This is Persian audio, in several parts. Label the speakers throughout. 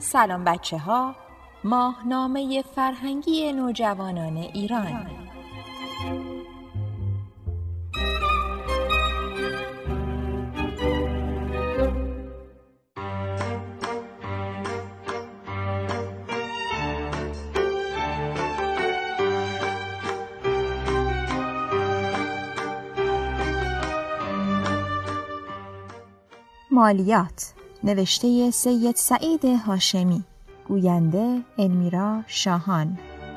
Speaker 1: سلام بچه ها، ماهنامه فرهنگی نوجوانان ایران. مالیات، نوشته سید سعید هاشمی، گوینده المیرا شاهان.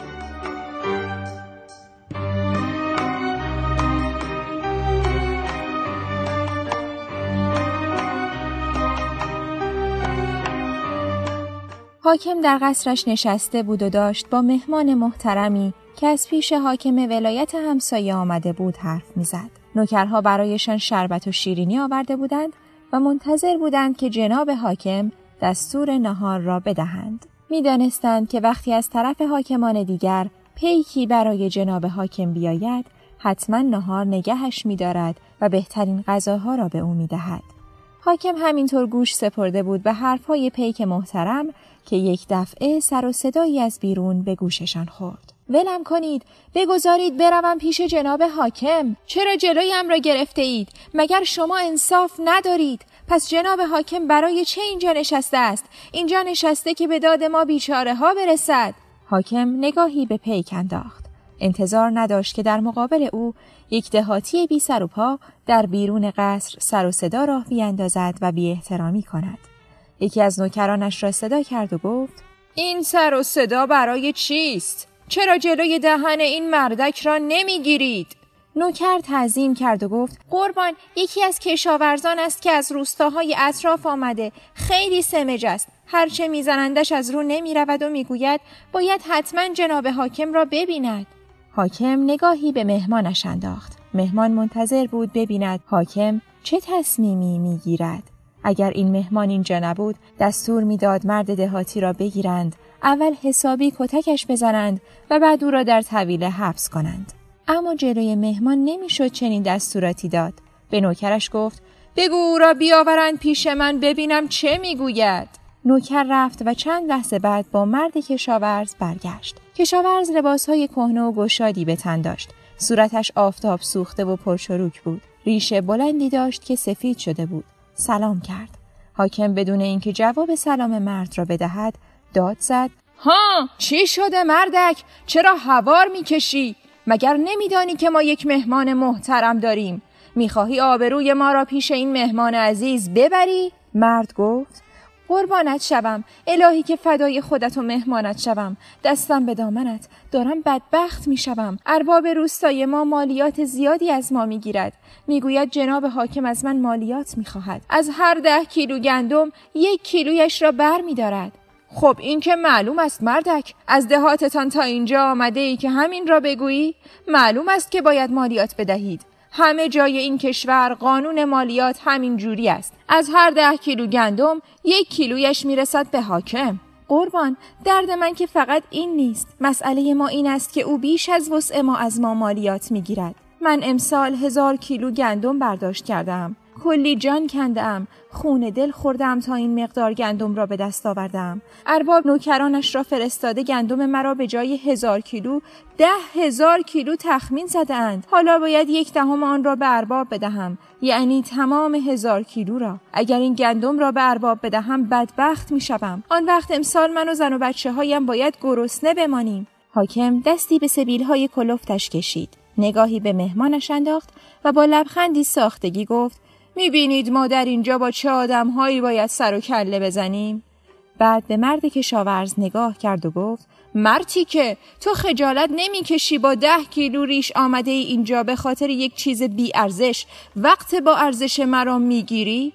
Speaker 1: حاکم در قصرش نشسته بود و داشت با مهمان محترمی که از پیش حاکم ولایت همسایه آمده بود حرف می‌زد. نوکرها برایشان شربت و شیرینی آورده بودند و منتظر بودند که جناب حاکم دستور نهار را بدهند. می‌دانستند که وقتی از طرف حاکمان دیگر پیکی برای جناب حاکم بیاید، حتما نهار نگهش می‌دارد و بهترین غذاها را به او می‌دهد. حاکم همینطور گوش سپرده بود به حرف‌های پیک محترم که یک دفعه سر و صدایی از بیرون به گوششان خورد. ولم کنید، بگذارید بروم پیش جناب حاکم. چرا جلویم را گرفته اید؟ مگر شما انصاف ندارید؟ پس جناب حاکم برای چه اینجا نشسته است؟ اینجا نشسته که به داد ما بیچاره ها برسد. حاکم نگاهی به پیک انداخت. انتظار نداشت که در مقابل او یک دهاتی بی سر و پا در بیرون قصر سر و صدا راه بیاندازد و بی احترامی کند. یکی از نوکرانش را صدا کرد و گفت: این سر و صدا برای چیست؟ چرا جلوی دهن این مردک را نمیگیرید؟ نوکر تعظیم کرد و گفت: قربان، یکی از کشاورزان است که از روستاهای اطراف آمده. خیلی سمج است. هرچه میزنندش از رو نمی رود و میگوید باید حتما جناب حاکم را ببیند. حاکم نگاهی به مهمانش انداخت. مهمان منتظر بود ببیند حاکم چه تصمیمی میگیرد. اگر این مهمان اینجا نبود، دستور میداد مرد دهاتی را بگیرند، اول حسابی کتکش بزنند و بعد او را در طویله حبس کنند. اما جلوی مهمان نمیشد چنین دستوراتی داد. به نوکرش گفت: بگو او را بیاورند پیش من ببینم چه میگوید. نوکر رفت و چند لحظه بعد با مرد کشاورز برگشت. کشاورز لباسهای کهنه و گشادی به تن داشت. صورتش آفتاب سوخته و پرچروک بود. ریشه بلندی داشت که سفید شده بود. سلام کرد. حاکم بدون اینکه جواب سلام مرد را بدهد داد زد: ها، چی شده مردک؟ چرا هوار میکشی؟ مگر نمیدانی که ما یک مهمان محترم داریم؟ میخواهی آبروی ما را پیش این مهمان عزیز ببری؟ مرد گفت: قربانت شوم، الهی که فدای خودت و مهمانت شوم. دستم به دامنت، دارم بدبخت میشوم. ارباب روستای ما مالیات زیادی از ما میگیرد. میگوید جناب حاکم از من مالیات میخواهد. از هر 10 کیلو گندم 1 کیلویش را بر میدارد. خب این که معلوم است مردک، از دهاتتان تا اینجا آمده ای که همین را بگویی؟ معلوم است که باید مالیات بدهید. همه جای این کشور قانون مالیات همین جوری است. از هر 10 کیلو گندم 1 کیلویش میرسد به حاکم. قربان، درد من که فقط این نیست. مسئله ما این است که او بیش از وسع ما از ما مالیات میگیرد. من امسال 1000 کیلو گندم برداشت کردم. کلی جان کندم، خون دل خوردم تا این مقدار گندم را به دست آوردم. ارباب نوکرانش را فرستاده گندم مرا به جای 1000 کیلو 10,000 کیلو تخمین زدند. حالا باید 1/10 آن را به ارباب بدهم، یعنی تمام 1000 کیلو را. اگر این گندم را به ارباب بدهم بدبخت می شوم. آن وقت امسال من و زن و بچه هایم باید گرسنه بمانیم. حاکم دستی به سبیل‌های کلفتش کشید. نگاهی به مهمانش انداخت و با لبخندی ساختگی گفت: میبینید ما در اینجا با چه آدم‌هایی باید سر و کله بزنیم؟ بعد به مرد کشاورز نگاه کرد و گفت: مرتی که تو خجالت نمیکشی با 10 کیلو ریش آمده ای اینجا به خاطر یک چیز بی ارزش وقت با ارزش مرا میگیری؟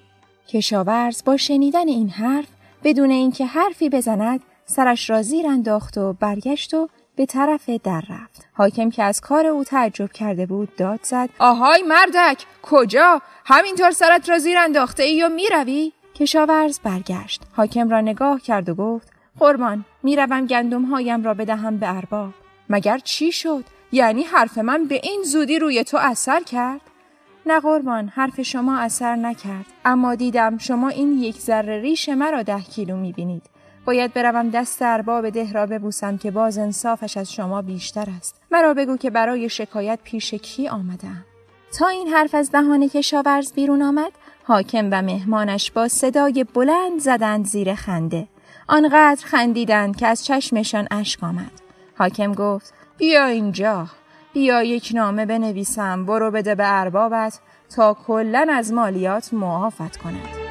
Speaker 1: کشاورز با شنیدن این حرف بدون اینکه حرفی بزند سرش را زیر انداخت و برگشت و به طرف در رفت. حاکم که از کار او تعجب کرده بود داد زد: آهای مردک، کجا؟ همینطور سرت را زیر انداخته ای و میروی؟ کشاورز برگشت. حاکم را نگاه کرد و گفت: قربان، میروم گندم هایم را بدهم به ارباب. مگر چی شد؟ یعنی حرف من به این زودی روی تو اثر کرد؟ نه قربان، حرف شما اثر نکرد. اما دیدم شما این 1 ذره ریش مرا 10 کیلو میبینید. باید بروم دست ارباب ده را ببوسم که باز انصافش از شما بیشتر است. مرا بگو که برای شکایت پیش کی آمدم. تا این حرف از دهان کشاورز بیرون آمد، حاکم و مهمانش با صدای بلند زدند زیر خنده. آنقدر خندیدند که از چشمشان اشک آمد. حاکم گفت: بیا اینجا، بیا یک نامه بنویسم، برو بده به اربابت تا کلاً از مالیات معافت کند.